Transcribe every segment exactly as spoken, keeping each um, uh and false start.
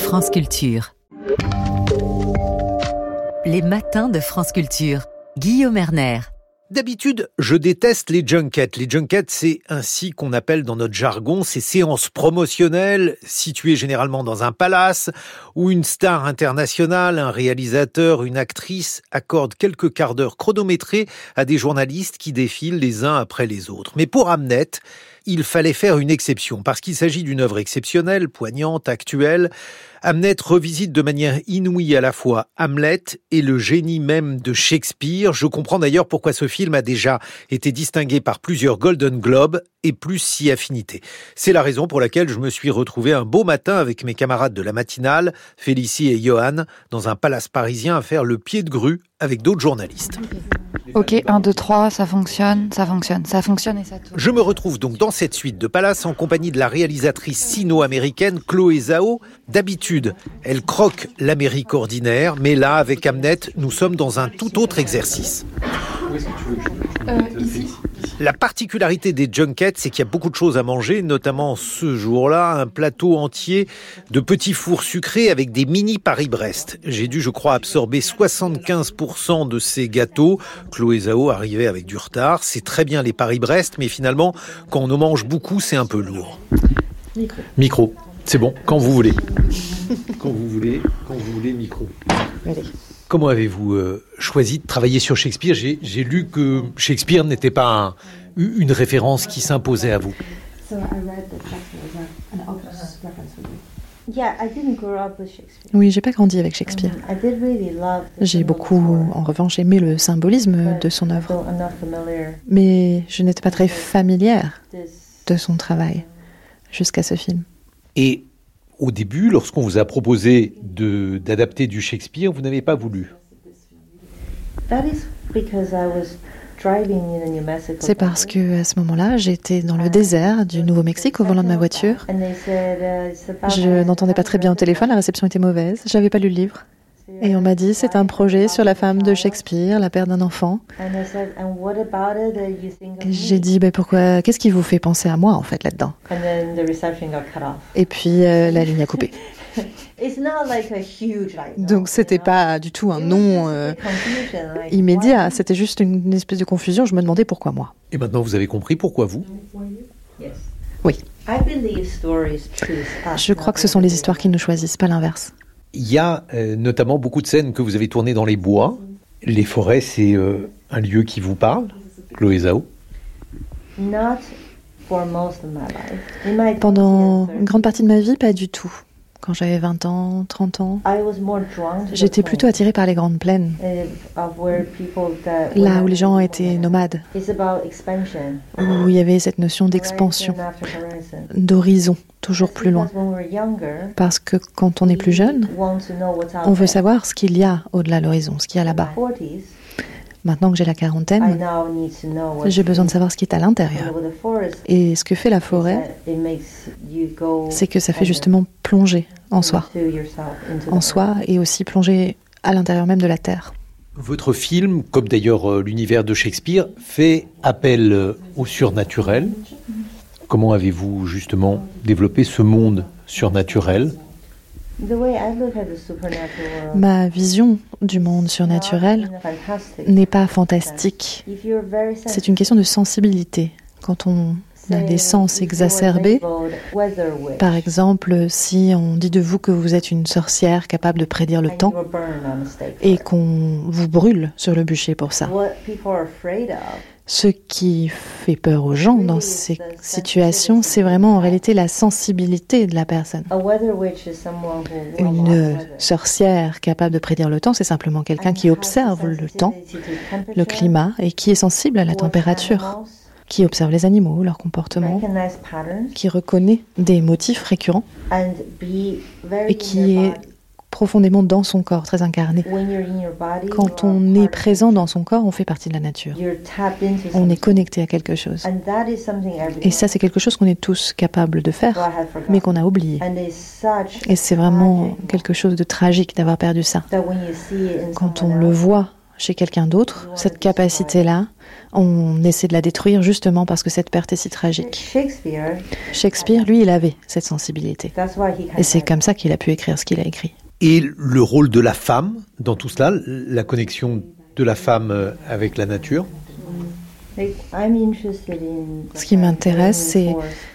France Culture. Les matins de France Culture. Guillaume Erner. D'habitude, je déteste les junkets. Les junkets, c'est ainsi qu'on appelle dans notre jargon ces séances promotionnelles situées généralement dans un palace où une star internationale, un réalisateur, une actrice accorde quelques quarts d'heure chronométrés à des journalistes qui défilent les uns après les autres. Mais pour Hamnet, il fallait faire une exception parce qu'il s'agit d'une œuvre exceptionnelle, poignante, actuelle. Hamnet revisite de manière inouïe à la fois Hamlet et le génie même de Shakespeare. Je comprends d'ailleurs pourquoi ce film a déjà été distingué par plusieurs Golden Globes et plus si affinité. C'est la raison pour laquelle je me suis retrouvé un beau matin avec mes camarades de la matinale, Félicie et Johan, dans un palace parisien à faire le pied de grue avec d'autres journalistes. Ok, un, deux, trois, ça fonctionne, ça fonctionne, ça fonctionne et ça tourne. Je me retrouve donc dans cette suite de palace en compagnie de la réalisatrice sino-américaine Chloé Zhao. D'habitude, elle croque l'Amérique ordinaire, mais là, avec Hamnet, nous sommes dans un tout autre exercice. Où est-ce que tu veux que je, je euh, ici. La particularité des junkets, c'est qu'il y a beaucoup de choses à manger, notamment ce jour-là, un plateau entier de petits fours sucrés avec des mini Paris-Brest. J'ai dû, je crois, absorber soixante-quinze pour cent de ces gâteaux. Chloé Zhao arrivait avec du retard. C'est très bien les Paris-Brest, mais finalement, quand on en mange beaucoup, c'est un peu lourd. Micro. Micro. C'est bon, quand vous voulez. Quand vous voulez, quand vous voulez, micro. Allez. Comment avez-vous euh, choisi de travailler sur Shakespeare ? j'ai, j'ai lu que Shakespeare n'était pas un, une référence qui s'imposait à vous. Oui, j'ai pas grandi avec Shakespeare. J'ai beaucoup, en revanche, aimé le symbolisme de son œuvre. Mais je n'étais pas très familière de son travail jusqu'à ce film. Et au début, lorsqu'on vous a proposé de, d'adapter du Shakespeare, vous n'avez pas voulu. C'est parce que à ce moment-là, j'étais dans le désert du Nouveau-Mexique au volant de ma voiture. Je n'entendais pas très bien au téléphone, la réception était mauvaise. J'avais pas lu le livre. Et on m'a dit, c'est un projet sur la femme de Shakespeare, la perte d'un enfant. Et j'ai dit, bah, pourquoi, qu'est-ce qui vous fait penser à moi, en fait, là-dedans ? Et puis, euh, la ligne a coupé. Donc, c'était pas du tout un nom euh, immédiat, c'était juste une, une espèce de confusion. Je me demandais pourquoi moi. Et maintenant, vous avez compris pourquoi vous ? Oui. Je crois que ce sont les histoires qui nous choisissent, pas l'inverse. Il y a euh, notamment beaucoup de scènes que vous avez tournées dans les bois. Les forêts, c'est euh, un lieu qui vous parle, Chloé Zhao ? Pendant une grande partie de ma vie, pas du tout. Quand j'avais vingt ans, trente ans, j'étais plutôt attirée par les grandes plaines, là où les gens étaient nomades, où il y avait cette notion d'expansion, d'horizon, toujours plus loin. Parce que quand on est plus jeune, on veut savoir ce qu'il y a au-delà de l'horizon, ce qu'il y a là-bas. Maintenant que j'ai la quarantaine, j'ai besoin de savoir ce qui est à l'intérieur. Et ce que fait la forêt, c'est que ça fait justement plonger en soi, en soi et aussi plonger à l'intérieur même de la terre. Votre film, comme d'ailleurs l'univers de Shakespeare, fait appel au surnaturel. Comment avez-vous justement développé ce monde surnaturel ? Ma vision du monde surnaturel n'est pas fantastique. C'est une question de sensibilité. Quand on a des sens exacerbés, par exemple, si on dit de vous que vous êtes une sorcière capable de prédire le temps et qu'on vous brûle sur le bûcher pour ça, ce qui fait peur aux gens dans ces situations, c'est vraiment en réalité la sensibilité de la personne. Une sorcière capable de prédire le temps, c'est simplement quelqu'un qui observe le temps, le climat, et qui est sensible à la température, qui observe les animaux, leur comportement, qui reconnaît des motifs récurrents et qui est profondément dans son corps, très incarné. Quand on est présent dans son corps, on fait partie de la nature. On est connecté à quelque chose. Et ça, c'est quelque chose qu'on est tous capables de faire, mais qu'on a oublié. Et c'est vraiment quelque chose de tragique d'avoir perdu ça. Quand on le voit chez quelqu'un d'autre, cette capacité-là, on essaie de la détruire justement parce que cette perte est si tragique. Shakespeare, lui, il avait cette sensibilité. Et c'est comme ça qu'il a pu écrire ce qu'il a écrit. Et le rôle de la femme dans tout cela, la connexion de la femme avec la nature? Ce qui m'intéresse, c'est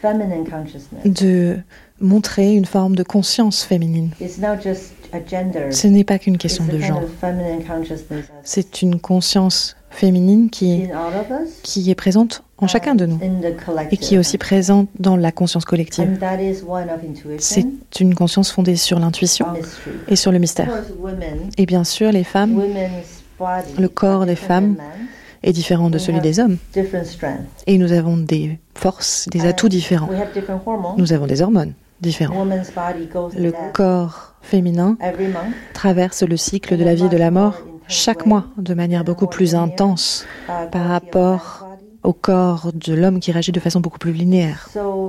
de montrer une forme de conscience féminine. Ce n'est pas qu'une question de genre. C'est une conscience féminine qui, qui est présente en chacun de nous et qui est aussi présente dans la conscience collective. C'est une conscience fondée sur l'intuition et sur le mystère. Et bien sûr, les femmes, le corps des femmes est différent de celui des hommes. Et nous avons des forces, des atouts différents. Nous avons des hormones différentes. Le corps féminin traverse le cycle de la vie et de la mort chaque mois de manière beaucoup plus intense par rapport au corps de l'homme qui réagit de façon beaucoup plus linéaire.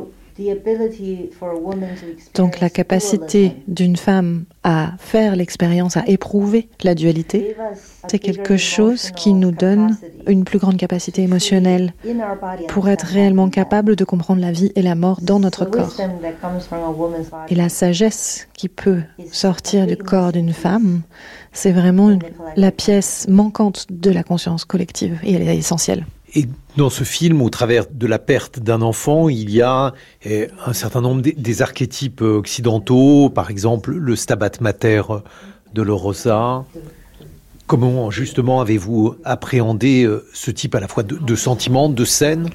Donc la capacité d'une femme à faire l'expérience, à éprouver la dualité, c'est quelque chose qui nous donne une plus grande capacité émotionnelle pour être réellement capable de comprendre la vie et la mort dans notre corps. Et la sagesse qui peut sortir du corps d'une femme, c'est vraiment une, la pièce manquante de la conscience collective et elle est essentielle. Et dans ce film, au travers de la perte d'un enfant, il y a eh, un certain nombre des, des archétypes occidentaux, par exemple le Stabat Mater de Rosa. Comment justement avez-vous appréhendé ce type à la fois de, de sentiments, de scènes?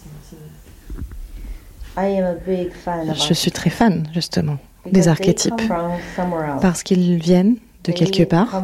Je suis très fan justement des archétypes parce qu'ils viennent de quelque part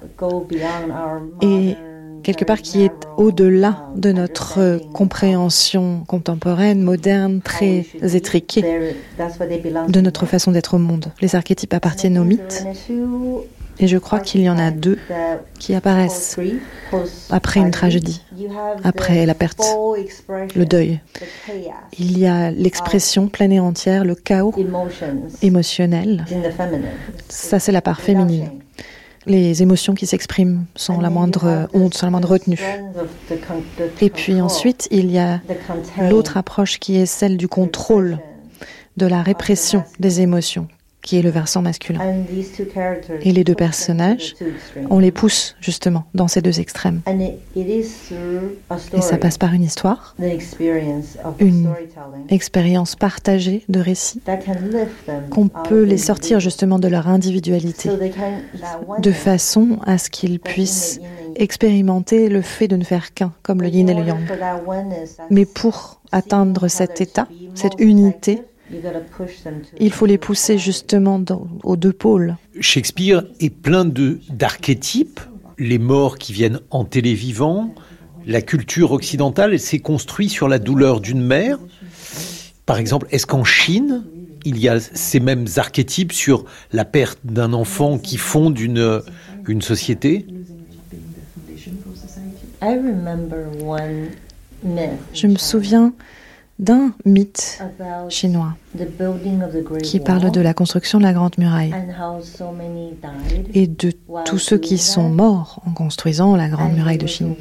et quelque part qui est au-delà de notre compréhension contemporaine, moderne, très étriquée, de notre façon d'être au monde. Les archétypes appartiennent aux mythes, et je crois qu'il y en a deux qui apparaissent après une tragédie, après la perte, le deuil. Il y a l'expression pleine et entière, le chaos émotionnel. Ça, c'est la part féminine. Les émotions qui s'expriment sans la moindre honte, sans la moindre retenue. Et puis ensuite, il y a l'autre approche qui est celle du contrôle, de la répression des émotions, qui est le versant masculin. Et les deux personnages, on les pousse justement dans ces deux extrêmes. Et ça passe par une histoire, une expérience partagée de récits, qu'on peut les sortir justement de leur individualité, de façon à ce qu'ils puissent expérimenter le fait de ne faire qu'un, comme le yin et le yang. Mais pour atteindre cet état, cette unité, il faut les pousser justement dans, aux deux pôles. Shakespeare est plein de, d'archétypes, les morts qui viennent hanter les vivants, la culture occidentale, elle s'est construite sur la douleur d'une mère. Par exemple, est-ce qu'en Chine, il y a ces mêmes archétypes sur la perte d'un enfant qui fonde une, une société? Je me souviens d'un mythe chinois qui parle de la construction de la Grande Muraille et de tous ceux qui sont morts en construisant la Grande Muraille de Chine.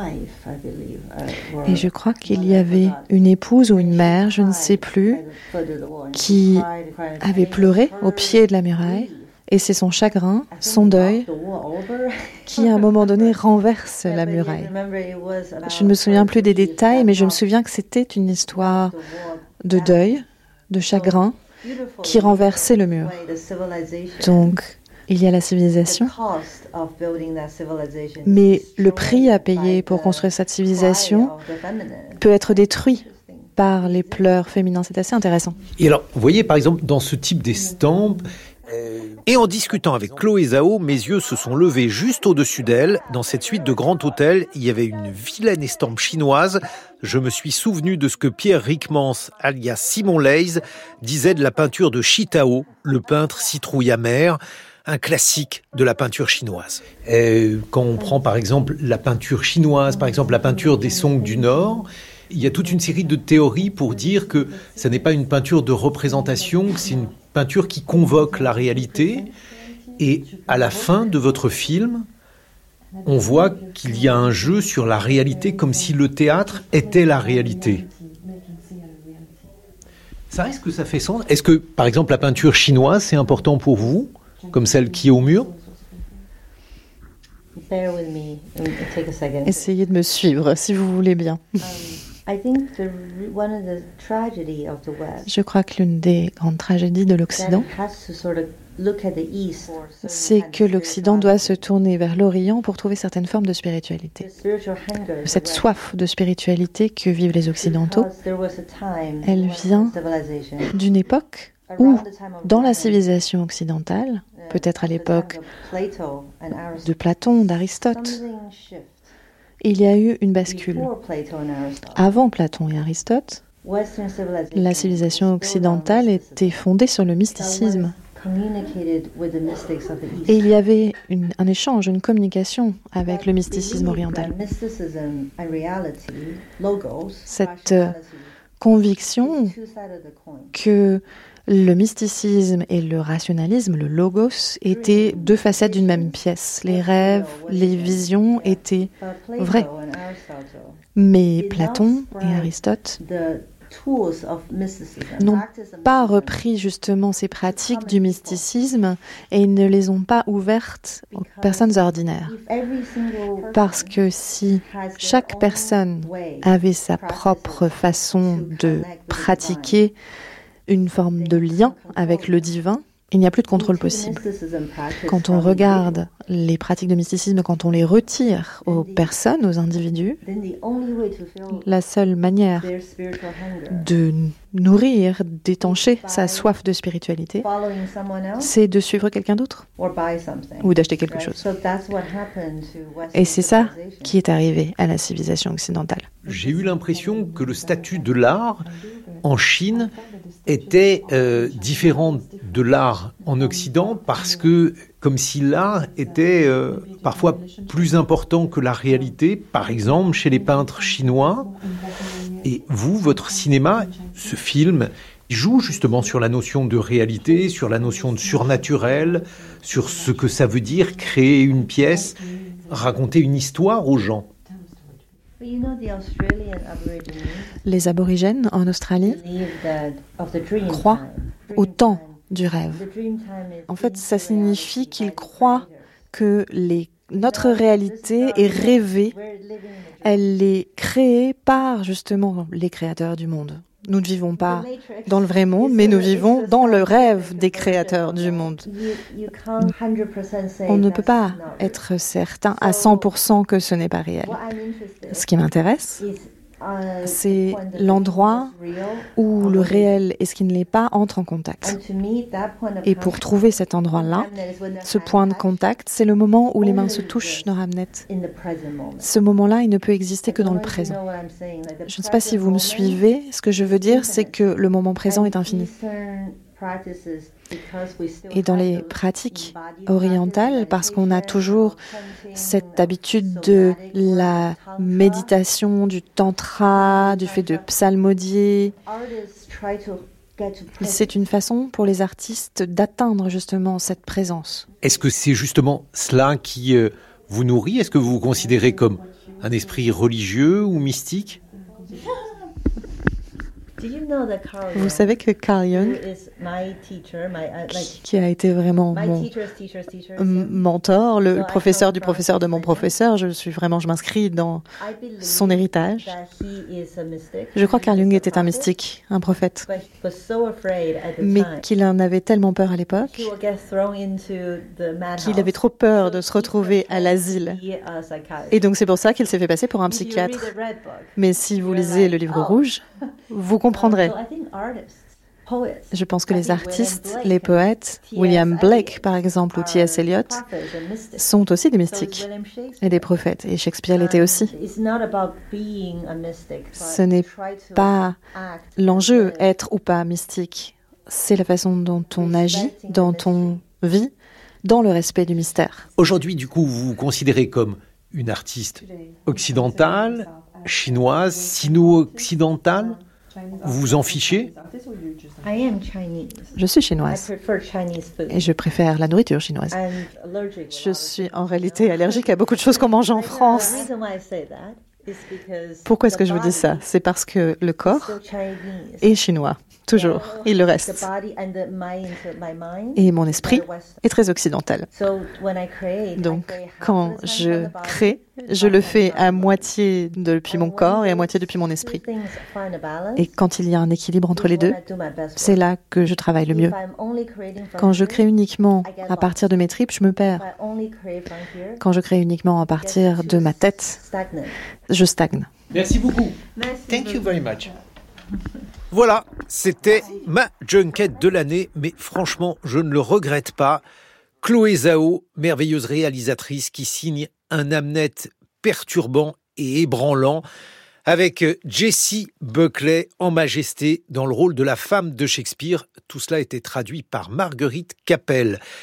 Et je crois qu'il y avait une épouse ou une mère, je ne sais plus, qui avait pleuré au pied de la muraille. Et c'est son chagrin, son deuil, qui à un moment donné renverse la muraille. Je ne me souviens plus des détails, mais je me souviens que c'était une histoire de deuil, de chagrin, qui renversait le mur. Donc, il y a la civilisation, mais le prix à payer pour construire cette civilisation peut être détruit par les pleurs féminins. C'est assez intéressant. Et alors, vous voyez par exemple dans ce type d'estampes, et en discutant avec Chloé Zhao, mes yeux se sont levés juste au-dessus d'elle. Dans cette suite de grands hôtels, il y avait une vilaine estampe chinoise. Je me suis souvenu de ce que Pierre Rickmans, alias Simon Leys, disait de la peinture de Shi Tao, le peintre citrouille amer, un classique de la peinture chinoise. Et quand on prend par exemple la peinture chinoise, par exemple la peinture des Song du Nord, il y a toute une série de théories pour dire que ça n'est pas une peinture de représentation, que c'est une peinture qui convoque la réalité. Et à la fin de votre film, on voit qu'il y a un jeu sur la réalité comme si le théâtre était la réalité. Ça, est-ce que ça fait sens ? Est-ce que, par exemple, la peinture chinoise, c'est important pour vous, comme celle qui est au mur ? Essayez de me suivre, si vous voulez bien. Je crois que l'une des grandes tragédies de l'Occident, c'est que l'Occident doit se tourner vers l'Orient pour trouver certaines formes de spiritualité. Cette soif de spiritualité que vivent les Occidentaux, elle vient d'une époque où, dans la civilisation occidentale, peut-être à l'époque de Platon, d'Aristote, il y a eu une bascule. Avant Platon et Aristote, la civilisation occidentale était fondée sur le mysticisme. Et il y avait une, un échange, une communication avec le mysticisme oriental. Cette euh, conviction que le mysticisme et le rationalisme, le logos, étaient deux facettes d'une même pièce. Les rêves, les visions étaient vrais. Mais Platon et Aristote n'ont pas repris justement ces pratiques du mysticisme et ils ne les ont pas ouvertes aux personnes ordinaires. Parce que si chaque personne avait sa propre façon de pratiquer une forme de lien avec le divin, il n'y a plus de contrôle possible. Quand on regarde les pratiques de mysticisme, quand on les retire aux personnes, aux individus, la seule manière de nourrir, d'étancher sa soif de spiritualité, c'est de suivre quelqu'un d'autre ou d'acheter quelque chose. Et c'est ça qui est arrivé à la civilisation occidentale. J'ai eu l'impression que le statut de l'art en Chine était euh, différent de l'art en Occident parce que, comme si l'art était euh, parfois plus important que la réalité, par exemple chez les peintres chinois. Et vous, votre cinéma, ce film, joue justement sur la notion de réalité, sur la notion de surnaturel, sur ce que ça veut dire créer une pièce, raconter une histoire aux gens. Les aborigènes en Australie croient au temps du rêve. En fait, ça signifie qu'ils croient que les, notre réalité est rêvée, elle est créée par justement les créateurs du monde. Nous ne vivons pas dans le vrai monde, mais nous vivons dans le rêve des créateurs du monde. On ne peut pas être certain à cent pour cent que ce n'est pas réel. Ce qui m'intéresse, c'est l'endroit où le réel et ce qui ne l'est pas entrent en contact. Et pour trouver cet endroit-là, ce point de contact, c'est le moment où les mains se touchent dans Hamnet. Ce moment-là, il ne peut exister que dans le présent. Je ne sais pas si vous me suivez. Ce que je veux dire, c'est que le moment présent est infini. Et dans les pratiques orientales, parce qu'on a toujours cette habitude de la méditation, du tantra, du fait de psalmodier, c'est une façon pour les artistes d'atteindre justement cette présence. Est-ce que c'est justement cela qui euh, vous nourrit ? Est-ce que vous vous considérez comme un esprit religieux ou mystique ? Vous savez que Carl Jung, qui a été vraiment mon mentor, le professeur du professeur de mon professeur, je suis vraiment, je m'inscris dans son héritage. Je crois que Carl Jung était un mystique, un prophète, mais qu'il en avait tellement peur à l'époque qu'il avait trop peur de se retrouver à l'asile. Et donc c'est pour ça qu'il s'est fait passer pour un psychiatre. Mais si vous lisez le livre rouge, vous comprendrez. Je pense que les artistes, les poètes, William Blake par exemple ou T S Eliot, sont aussi des mystiques et des prophètes. Et Shakespeare l'était aussi. Ce n'est pas l'enjeu être ou pas mystique. C'est la façon dont on agit, dont on vit, dans le respect du mystère. Aujourd'hui, du coup, vous vous considérez comme une artiste occidentale, chinoise, sino-occidentale ? Vous vous en fichez? Je suis chinoise et je préfère la nourriture chinoise. Je suis en réalité allergique à beaucoup de choses qu'on mange en France. Pourquoi est-ce que je vous dis ça? C'est parce que le corps est chinois, toujours, il le reste. Et mon esprit est très occidental. Donc, quand je crée, je le fais à moitié depuis mon corps et à moitié depuis mon esprit. Et quand il y a un équilibre entre les deux, c'est là que je travaille le mieux. Quand je crée uniquement à partir de mes tripes, je me perds. Quand je crée uniquement à partir de ma tête, je stagne. Merci beaucoup. Thank you very much. Voilà, c'était ma junket de l'année, mais franchement, je ne le regrette pas. Chloé Zhao, merveilleuse réalisatrice qui signe un Hamnet perturbant et ébranlant, avec Jessie Buckley en majesté dans le rôle de la femme de Shakespeare. Tout cela a été traduit par Marguerite Capel.